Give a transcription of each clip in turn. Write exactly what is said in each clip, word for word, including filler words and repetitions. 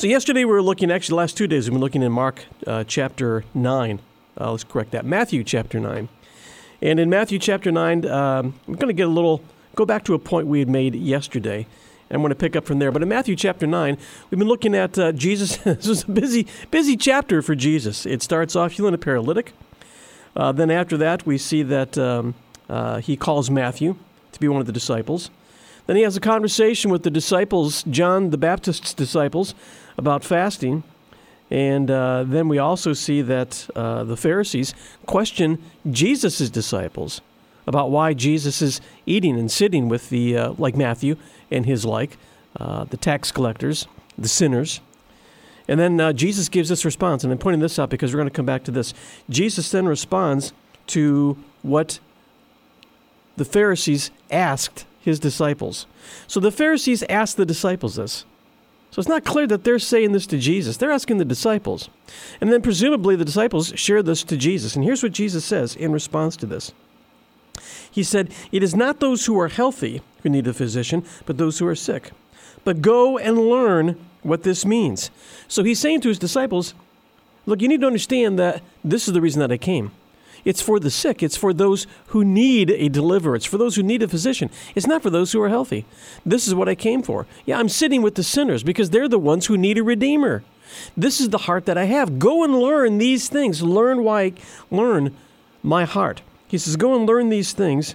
So yesterday we were looking, actually the last two days we've been looking in Mark uh, chapter nine. Uh, let's correct that. Matthew chapter nine. And in Matthew chapter nine, um, I'm going to get a little, go back to a point we had made yesterday. And I'm going to pick up from there. But in Matthew chapter nine, we've been looking at uh, Jesus. This was a busy, busy chapter for Jesus. It starts off healing a paralytic. Uh, then after that, we see that um, uh, he calls Matthew to be one of the disciples. Then he has a conversation with the disciples, John the Baptist's disciples, about fasting. And uh, then we also see that uh, the Pharisees question Jesus' disciples about why Jesus is eating and sitting with the, uh, like Matthew and his like, uh, the tax collectors, the sinners. And then uh, Jesus gives this response, and I'm pointing this out because we're going to come back to this. Jesus then responds to what the Pharisees asked his disciples. So the Pharisees asked the disciples this. So it's not clear that they're saying this to Jesus. They're asking the disciples. And then presumably the disciples share this to Jesus. And here's what Jesus says in response to this. He said, "It is not those who are healthy who need a physician, but those who are sick. But go and learn what this means." So he's saying to his disciples, look, you need to understand that this is the reason that I came. It's for the sick. It's for those who need a deliverer. It's for those who need a physician. It's not for those who are healthy. This is what I came for. Yeah, I'm sitting with the sinners because they're the ones who need a redeemer. This is the heart that I have. Go and learn these things. Learn why, learn my heart. He says, go and learn these things.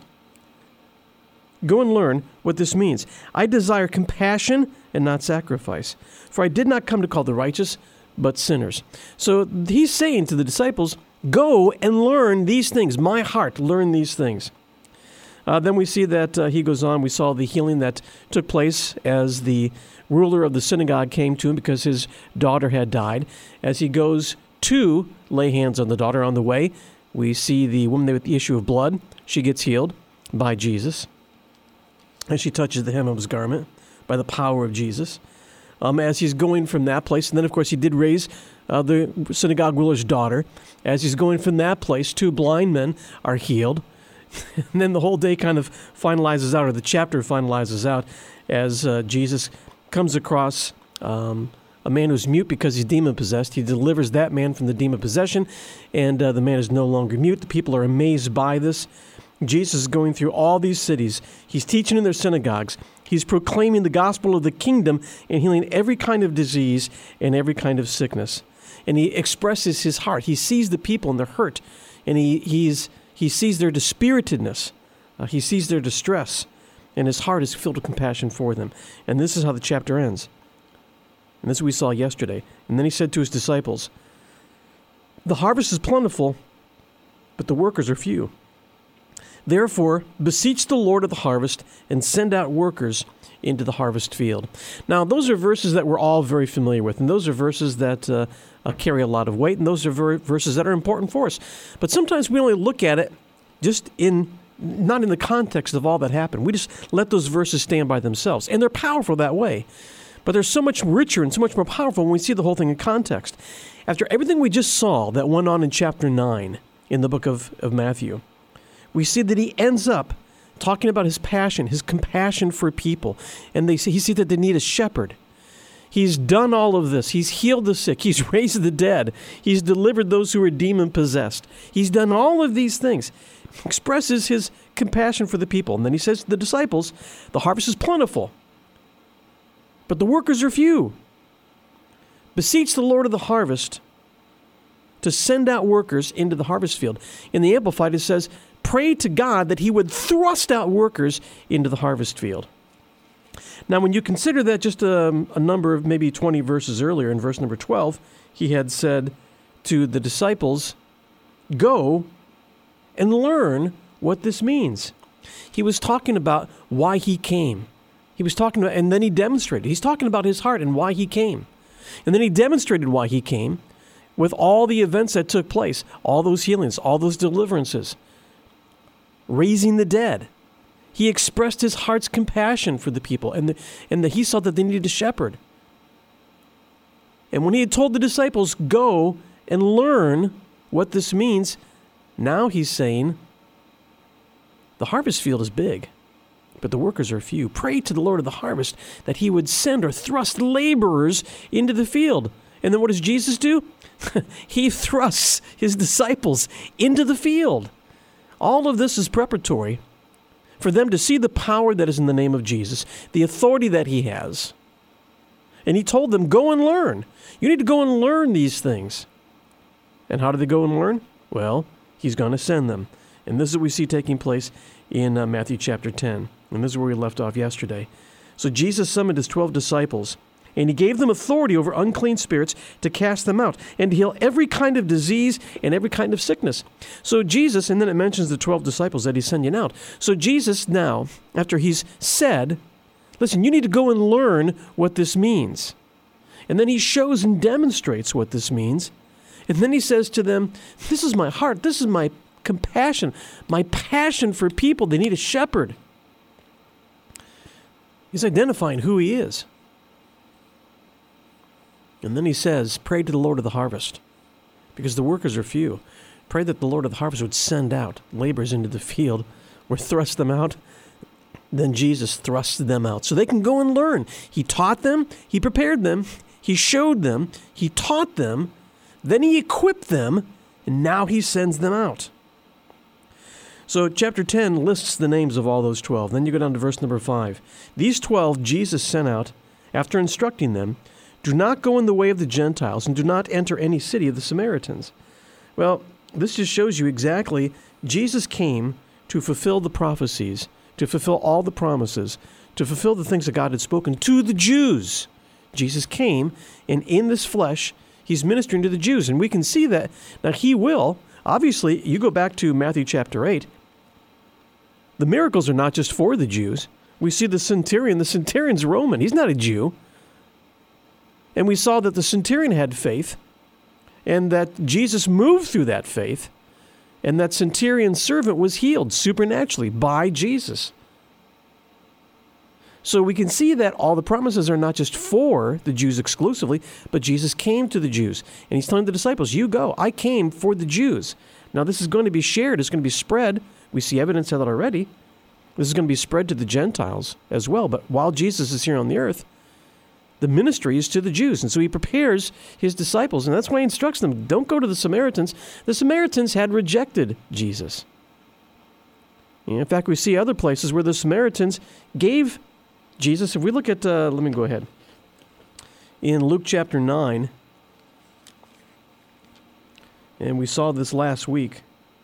Go and learn what this means. I desire compassion and not sacrifice. For I did not come to call the righteous, but sinners. So he's saying to the disciples, go and learn these things. My heart, learn these things. Uh, then we see that uh, he goes on. We saw the healing that took place as the ruler of the synagogue came to him because his daughter had died. As he goes to lay hands on the daughter on the way, we see the woman with the issue of blood. She gets healed by Jesus. And she touches the hem of his garment by the power of Jesus. Um, as he's going from that place, and then, of course, he did raise uh, the synagogue ruler's daughter. As he's going from that place, two blind men are healed. And then the whole day kind of finalizes out, or the chapter finalizes out, as uh, Jesus comes across um, a man who's mute because he's demon-possessed. He delivers that man from the demon possession, and uh, the man is no longer mute. The people are amazed by this. Jesus is going through all these cities. He's teaching in their synagogues. He's proclaiming the gospel of the kingdom and healing every kind of disease and every kind of sickness. And he expresses his heart. He sees the people and their hurt, and he he's he sees their dispiritedness. Uh, he sees their distress, and his heart is filled with compassion for them. And this is how the chapter ends. And this is what we saw yesterday. And then he said to his disciples, "The harvest is plentiful, but the workers are few. Therefore, beseech the Lord of the harvest and send out workers into the harvest field." Now, those are verses that we're all very familiar with, and those are verses that uh, uh, carry a lot of weight, and those are ver- verses that are important for us. But sometimes we only look at it just in, not in the context of all that happened. We just let those verses stand by themselves, and they're powerful that way. But they're so much richer and so much more powerful when we see the whole thing in context. After everything we just saw that went on in chapter nine in the book of, of Matthew, we see that he ends up talking about his passion, his compassion for people. And they see, he sees that they need a shepherd. He's done all of this. He's healed the sick. He's raised the dead. He's delivered those who are demon-possessed. He's done all of these things. Expresses his compassion for the people. And then he says to the disciples, the harvest is plentiful, but the workers are few. Beseech the Lord of the harvest to send out workers into the harvest field. In the Amplified, it says, pray to God that he would thrust out workers into the harvest field. Now, when you consider that just a, a number of maybe twenty verses earlier, in verse number twelve, he had said to the disciples, go and learn what this means. He was talking about why he came. He was talking about, and then he demonstrated. He's talking about his heart and why he came. And then he demonstrated why he came with all the events that took place, all those healings, all those deliverances, raising the dead. He expressed his heart's compassion for the people, and, the, and the, he saw that they needed a shepherd. And when he had told the disciples, go and learn what this means, now he's saying, the harvest field is big. but the workers are few. Pray to the Lord of the harvest that he would send or thrust laborers into the field. And then what does Jesus do? He thrusts his disciples into the field. All of this is preparatory for them to see the power that is in the name of Jesus, the authority that he has. And he told them, go and learn. You need to go and learn these things. And how do they go and learn? Well, he's going to send them. And this is what we see taking place in uh, Matthew chapter ten. And this is where we left off yesterday. So Jesus summoned his twelve disciples, and he gave them authority over unclean spirits to cast them out and to heal every kind of disease and every kind of sickness. So Jesus, and then it mentions the twelve disciples that he's sending out. So Jesus now, after he's said, listen, you need to go and learn what this means. And then he shows and demonstrates what this means. And then he says to them, this is my heart, this is my compassion, my passion for people. They need a shepherd. He's identifying who he is. And then he says, pray to the Lord of the harvest, because the workers are few. Pray that the Lord of the harvest would send out laborers into the field, or thrust them out. Then Jesus thrusts them out so they can go and learn. He taught them, he prepared them, he showed them, he taught them, then he equipped them, and now he sends them out. So chapter ten lists the names of all those twelve. Then you go down to verse number five. These twelve Jesus sent out after instructing them, do not go in the way of the Gentiles and do not enter any city of the Samaritans. Well, this just shows you exactly Jesus came to fulfill the prophecies, to fulfill all the promises, to fulfill the things that God had spoken to the Jews. Jesus came, and in this flesh, he's ministering to the Jews. And we can see that. Now, he will. Obviously, you go back to Matthew chapter eight. The miracles are not just for the Jews. We see the centurion. The centurion's Roman. He's not a Jew. And we saw that the centurion had faith, and that Jesus moved through that faith, and that centurion's servant was healed supernaturally by Jesus. So we can see that all the promises are not just for the Jews exclusively, but Jesus came to the Jews. And he's telling the disciples, you go. I came for the Jews. Now this is going to be shared. It's going to be spread. We see evidence of that already. This is going to be spread to the Gentiles as well. But while Jesus is here on the earth, the ministry is to the Jews. And so he prepares his disciples. And that's why he instructs them, don't go to the Samaritans. The Samaritans had rejected Jesus. In fact, we see other places where the Samaritans gave Jesus, if we look at, uh, let me go ahead. In Luke chapter nine, and we saw this last week.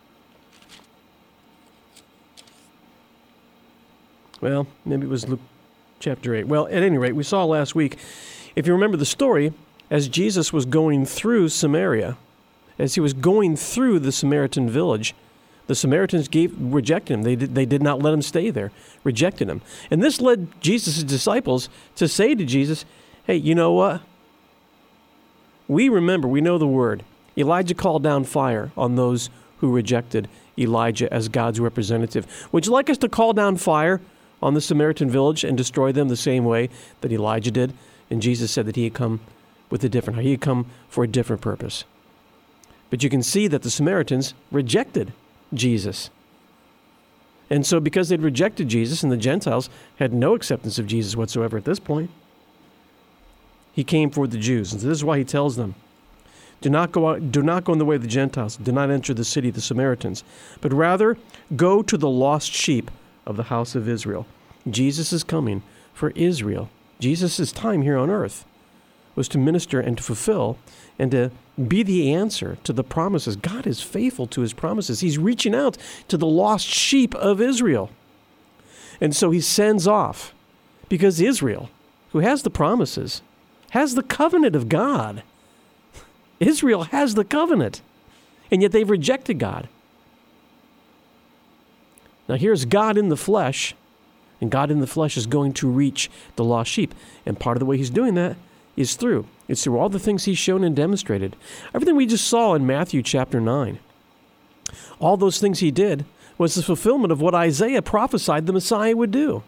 Well, maybe it was Luke chapter eight. Well, at any rate, we saw last week, if you remember the story, as Jesus was going through Samaria, as he was going through the Samaritan village, the Samaritans gave, rejected him. They did, they did not let him stay there, rejected him. And this led Jesus' disciples to say to Jesus, hey, you know what? We remember, we know the word. Elijah called down fire on those who rejected Elijah as God's representative. Would you like us to call down fire on the Samaritan village and destroy them the same way that Elijah did? And Jesus said that he had come with a different, he had come for a different purpose. But you can see that the Samaritans rejected Jesus. And so because they'd rejected Jesus and the Gentiles had no acceptance of Jesus whatsoever at this point, he came for the Jews. And so this is why he tells them, do not go out, do not go in the way of the Gentiles, do not enter the city of the Samaritans, but rather go to the lost sheep of the house of Israel. Jesus is coming for Israel. Jesus' time here on earth was to minister and to fulfill and to be the answer to the promises. God is faithful to his promises. He's reaching out to the lost sheep of Israel. And so he sends off, because Israel, who has the promises, has the covenant of God. Israel has the covenant, and yet they've rejected God. Now here's God in the flesh, and God in the flesh is going to reach the lost sheep. And part of the way he's doing that is through. It's through all the things he's shown and demonstrated. Everything we just saw in Matthew chapter nine. All those things he did was the fulfillment of what Isaiah prophesied the Messiah would do.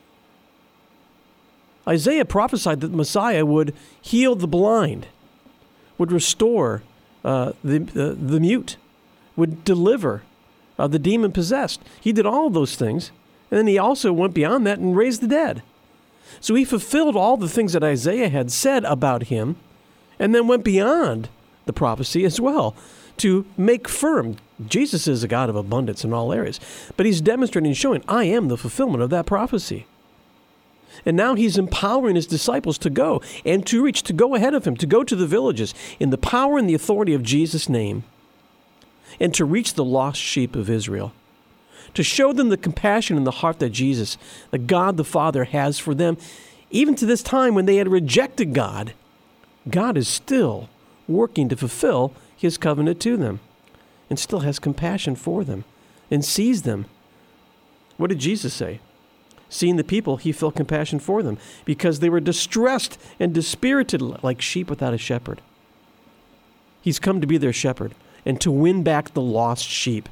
Isaiah prophesied that the Messiah would heal the blind, would restore uh, the, uh, the mute, would deliver uh, the demon-possessed. He did all of those things, And then he also went beyond that and raised the dead. So he fulfilled all the things that Isaiah had said about him, and then went beyond the prophecy as well to make firm. Jesus is a God of abundance in all areas, but he's demonstrating and showing, I am the fulfillment of that prophecy. And now he's empowering his disciples to go and to reach, to go ahead of him, to go to the villages in the power and the authority of Jesus' name, and to reach the lost sheep of Israel, to show them the compassion in the heart that Jesus, the God the Father, has for them. Even to this time when they had rejected God, God is still working to fulfill his covenant to them and still has compassion for them and sees them. What did Jesus say? Seeing the people, he felt compassion for them because they were distressed and dispirited like sheep without a shepherd. He's come to be their shepherd and to win back the lost sheep.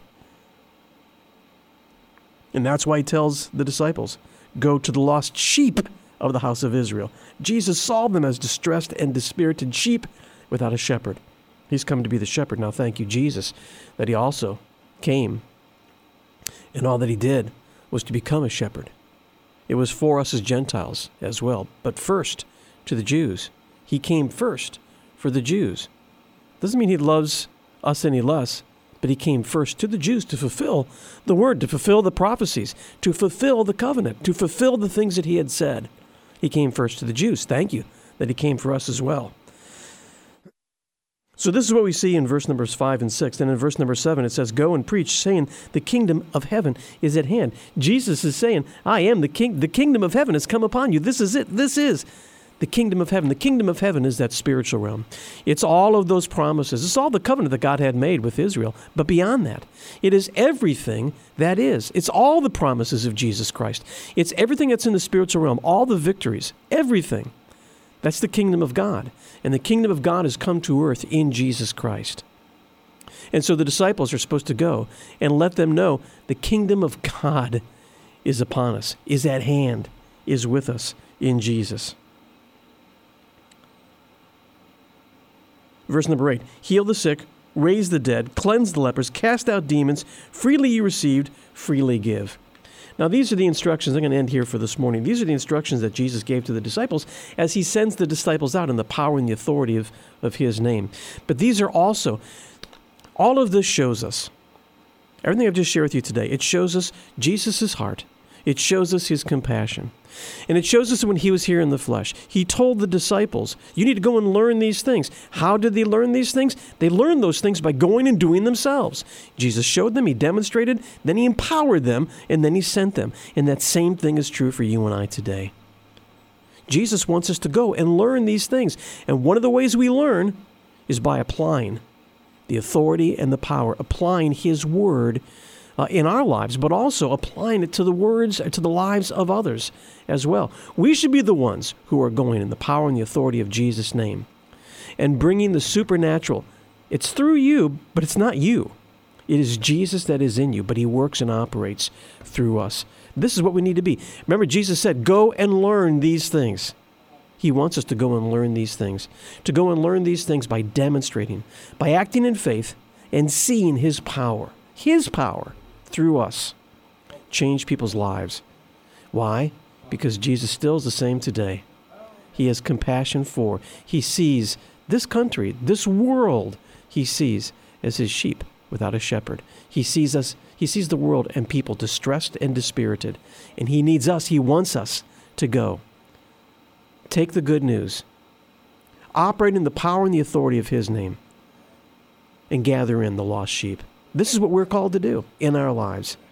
And that's why he tells the disciples, go to the lost sheep of the house of Israel. Jesus saw them as distressed and dispirited sheep without a shepherd. He's come to be the shepherd. Now thank you, Jesus, that he also came, and all that he did was to become a shepherd. It was for us as Gentiles as well, but first to the Jews. He came first for the Jews. Doesn't mean he loves us any less, but he came first to the Jews to fulfill the word, to fulfill the prophecies, to fulfill the covenant, to fulfill the things that he had said. He came first to the Jews. Thank you that he came for us as well. So this is what we see in verse numbers five and six. And in verse number seven, it says, go and preach, saying, the kingdom of heaven is at hand. Jesus is saying, I am the king. The kingdom of heaven has come upon you. This is it. This is the kingdom of heaven. The kingdom of heaven is that spiritual realm. It's all of those promises. It's all the covenant that God had made with Israel. But beyond that, it is everything that is. It's all the promises of Jesus Christ. It's everything that's in the spiritual realm, all the victories, everything. That's the kingdom of God. And the kingdom of God has come to earth in Jesus Christ. And so the disciples are supposed to go and let them know the kingdom of God is upon us, is at hand, is with us in Jesus. Verse number eight, heal the sick, raise the dead, cleanse the lepers, cast out demons, freely you received, freely give. Now, these are the instructions. I'm going to end here for this morning. These are the instructions that Jesus gave to the disciples as he sends the disciples out in the power and the authority of, of his name. But these are also, all of this shows us, everything I've just shared with you today, it shows us Jesus' heart. It shows us his compassion. And it shows us when he was here in the flesh. He told the disciples, you need to go and learn these things. How did they learn these things? They learned those things by going and doing themselves. Jesus showed them, he demonstrated, then he empowered them, and then he sent them. And that same thing is true for you and I today. Jesus wants us to go and learn these things. And one of the ways we learn is by applying the authority and the power, applying his word Uh, in our lives, but also applying it to the words, to the lives of others as well. We should be the ones who are going in the power and the authority of Jesus' name and bringing the supernatural. It's through you, but it's not you. It is Jesus that is in you, but he works and operates through us. This is what we need to be. Remember, Jesus said, go and learn these things. He wants us to go and learn these things, to go and learn these things by demonstrating, by acting in faith and seeing his power, his power, through us, change people's lives. Why? Because Jesus still is the same today. He has compassion for. He sees this country, this world, he sees as his sheep without a shepherd. He sees us, he sees the world and people distressed and dispirited. And he needs us, he wants us to go. Take the good news, operate in the power and the authority of his name, and gather in the lost sheep. This is what we're called to do in our lives.